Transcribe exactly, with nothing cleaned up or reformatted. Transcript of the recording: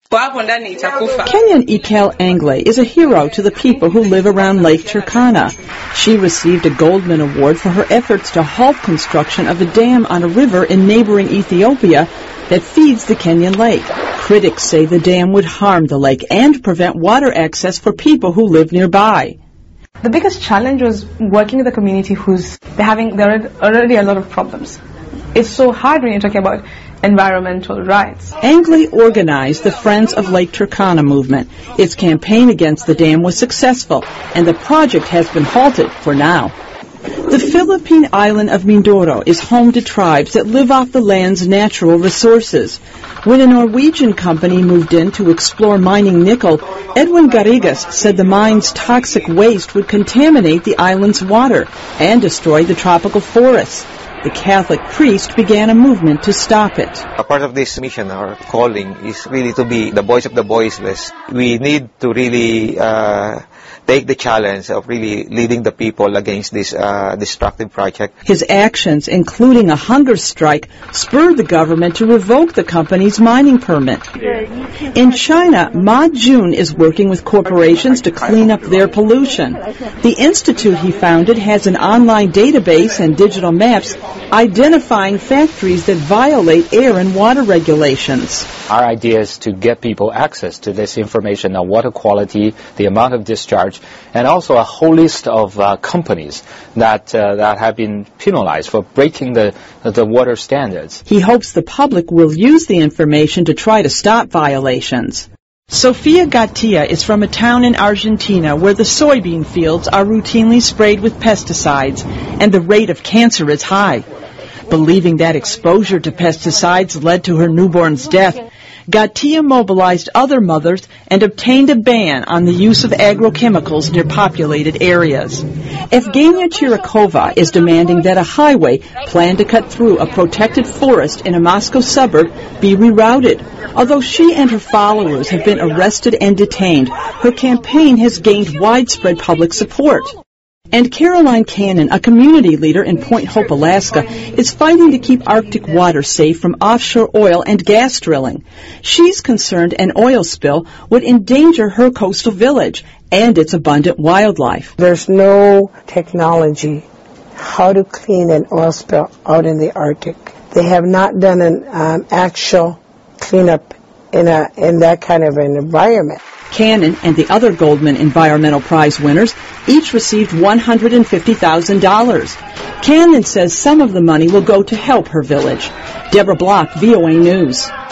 Kenyan Ikel Anglay is a hero to the people who live around Lake Turkana. She received a Goldman Award for her efforts to halt construction of a dam on a river in neighboring Ethiopia that feeds the Kenyan lake. Critics say the dam would harm the lake and prevent water access for people who live nearby. The biggest challenge was working with a community who's they're having there are already a lot of problems. It's so hard when you're talking about environmental rights. Anglay organized the Friends of Lake Turkana movement. Its campaign against the dam was successful, and the project has been halted for now. The Philippine island of Mindoro is home to tribes that live off the land's natural resources. When a Norwegian company moved in to explore mining nickel, Edwin Garrigas said the mine's toxic waste would contaminate the island's water and destroy the tropical forests. The Catholic priest began a movement to stop it. A part of this mission, our calling, is really to be the voice of the voiceless. We need to really uh, take the challenge of really leading the people against this uh, destructive project. His actions, including a hunger strike, spurred the government to revoke the company's mining permit. In China, Ma Jun is working with corporations to clean up their pollution. The institute he founded has an online database and digital maps identifying factories that violate air and water regulations. Our idea is to get people access to this information on water quality, the amount of discharge, and also a whole list of uh, companies that uh, that have been penalized for breaking the the water standards. He hopes the public will use the information to try to stop violations. Sofia Gatia is from a town in Argentina where the soybean fields are routinely sprayed with pesticides and the rate of cancer is high. Believing that exposure to pesticides led to her newborn's death, Gatia mobilized other mothers and obtained a ban on the use of agrochemicals near populated areas. Evgenia Chirakova is demanding that a highway planned to cut through a protected forest in a Moscow suburb be rerouted. Although she and her followers have been arrested and detained, her campaign has gained widespread public support. And Caroline Cannon, a community leader in Point Hope, Alaska, is fighting to keep Arctic water safe from offshore oil and gas drilling. She's concerned an oil spill would endanger her coastal village and its abundant wildlife. There's no technology how to clean an oil spill out in the Arctic. They have not done an um, actual cleanup in a in that kind of an environment. Cannon and the other Goldman Environmental Prize winners each received one hundred fifty thousand dollars. Cannon says some of the money will go to help her village. Deborah Block, V O A News.